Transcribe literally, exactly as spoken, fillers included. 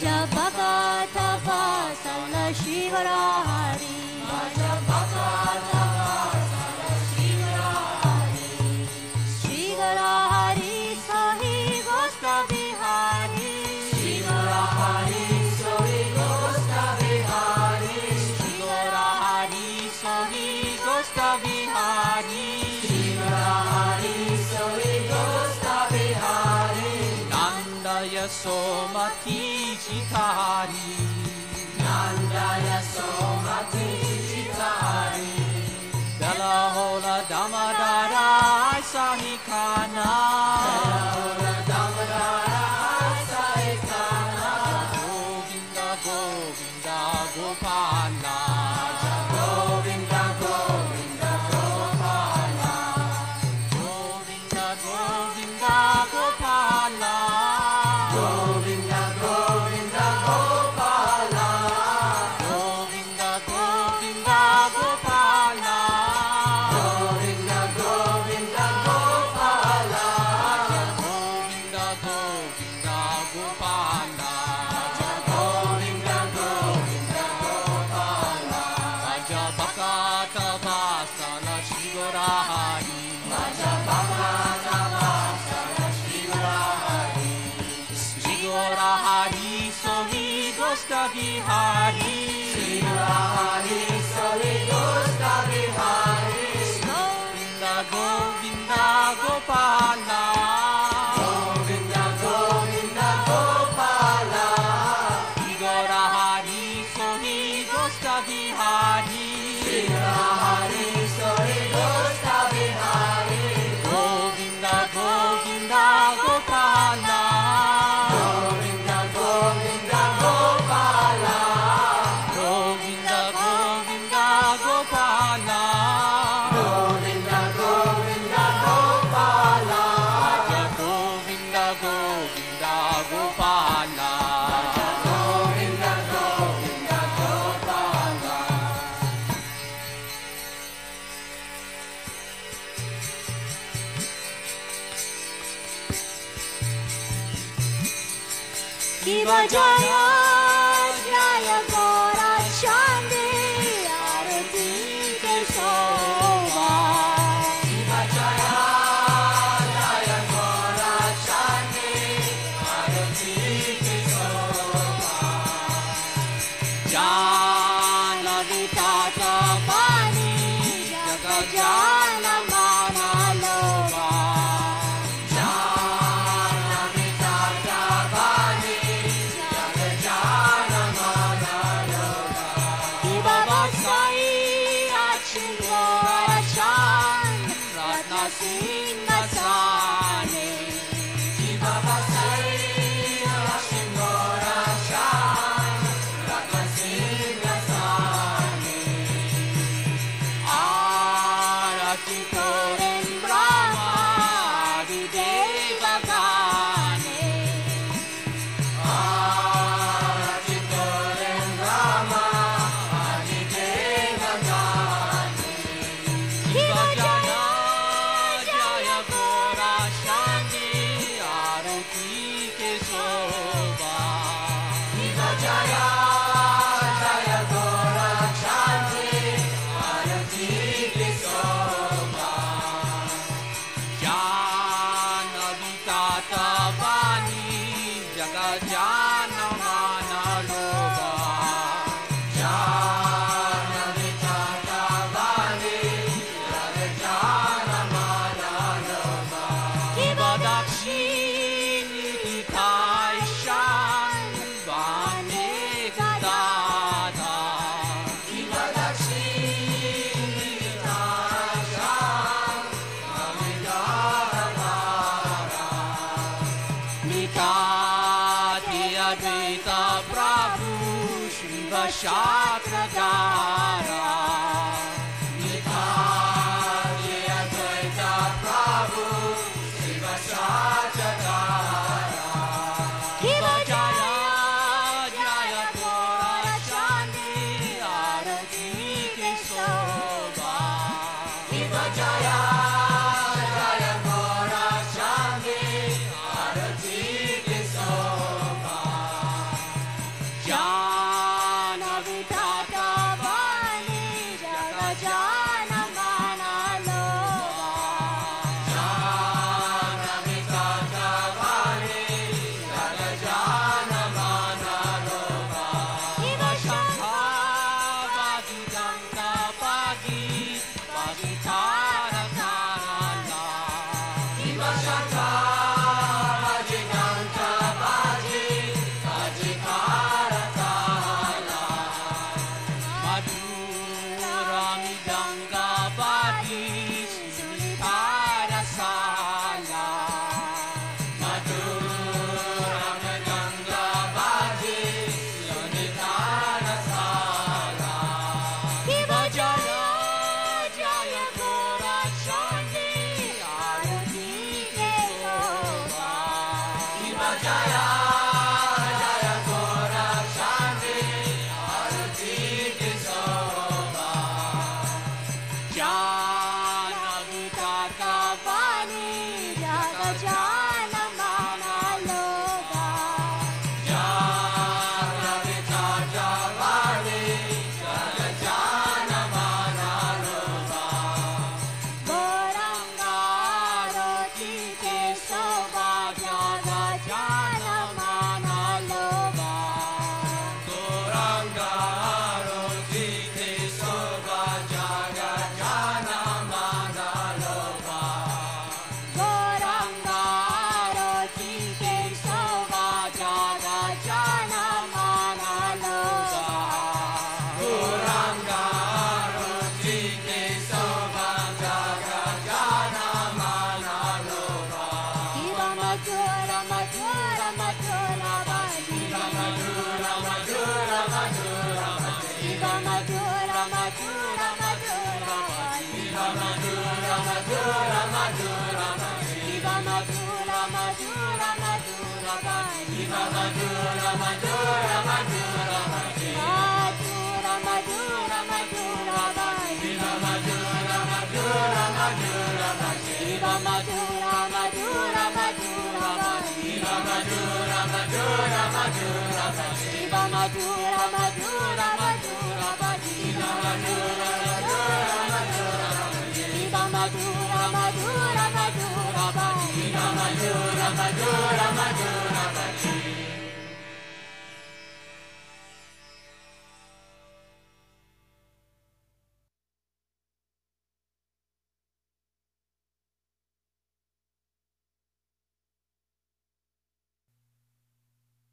Somati Chitari Nandaya Somati Chitari Dala Hola Damadara Sahikana Dala Damadara Sahikana Govinda Govinda Gopala Govinda Govinda Gopala Govinda Govinda Gopala Bihari, Sri Hari, Sri Gosta Bihari, Govinda Govinda Gopala, Govinda Govinda Gopala, Igora Hari, Sri Gosta Bihari, Sri Hari, Sri Gosta Bihari, Govinda Govinda Gopala. Shiva Jaya Jaya Gora Shandi Arati Keshava Shiva Jaya Jaya Gora Shandi Arati Keshava Jana Vitata Pani Jaga Jana Mana Lova Shastradhara Nitya Advaita Prabhu Shiva Shastradhara Shiva Jaya Jaya Gora Shandi Arati Keshava Shiva Jaya Jaya Gora Shandi Arati Keshava Madura, Madura, Madura, Madura, Madura,